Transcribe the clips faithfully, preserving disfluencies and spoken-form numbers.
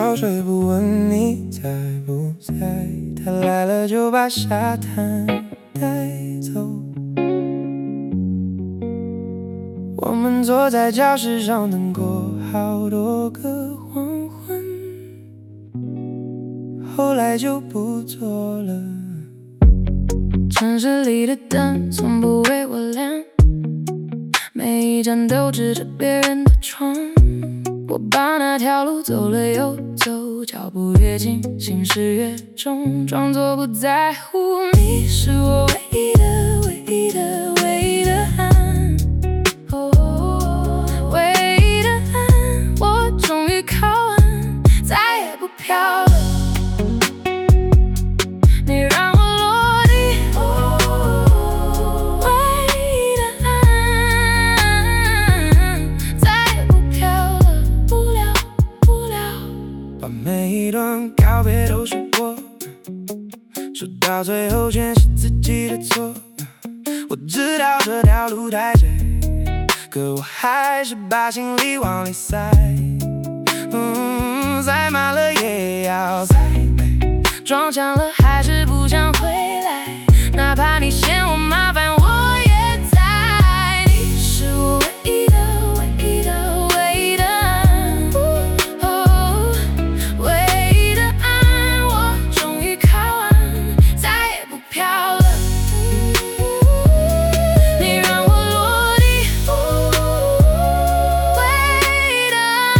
潮水，不问你在不在。他来了就把沙滩带走。我们坐在教室上等过好多个黄昏，后来就不做了。城市里的灯从不为我亮，每一盏都指着别人的窗。我把那条路走了又走，脚步越近，心事越重，装作不在乎。你是我唯一的、唯一的、唯一的岸，哦，唯一的岸。我终于靠岸，再也不飘了。你让我落地，哦，唯一的岸，再也不飘了。不了，不了，把每一段告别都说过，说到最后全是自己的错。我知道这条路太窄，可我还是把行李往里塞。嗯，塞满了也要塞，撞墙了还是不想回来，哪怕你嫌我麻烦，我也在。你是我唯一的、唯一的、唯一的岸，哦，唯一的岸。我终于靠岸，再也不飘了。你让我落地，唯一的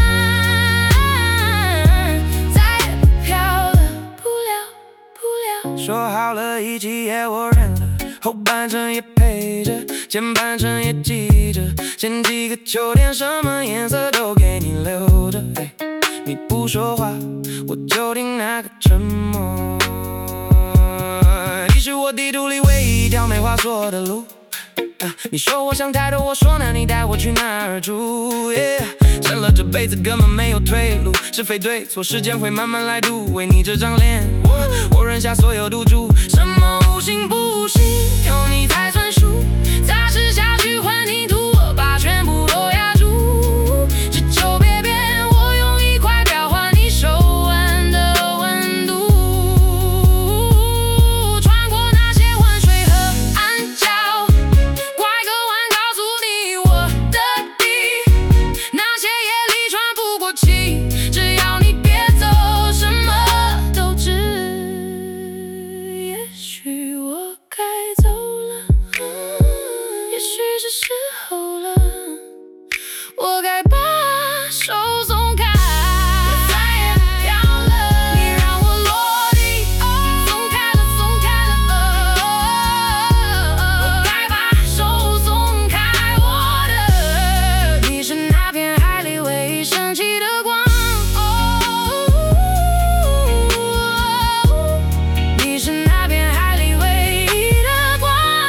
岸，再也不飘了。不了，不了，说好了一起也我认了，后半生也陪着，前半生也记着，前几个秋天什么颜色都给你留着。哎，你不说话，我就听那个沉默。你是我地图里唯一一条没话说的路。啊，你说我想太多，我说那你带我去哪儿住？ Yeah， 成了这辈子根本没有退路，是非对错时间会慢慢来度。为你这张脸，我认下所有赌注，什么无心不行，有你才算数。砸石下去换泥土，我把全部都压住。只求别变，我用一块表换你手腕的温度。穿过那些浑水和暗礁，拐个弯告诉你我的底。那些夜里喘不过气，只要你别走，什么都值。也许我该走了，嗯，也许是时候了，我该把手松开，再也不飘了。你让我落地，松开了，松开了，我该把手松开。我的，你是那片海里唯一升起的光，哦，你是那片海里唯一的光，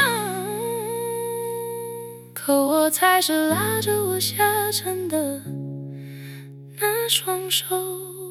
可我才是拉着我下沉的那双手。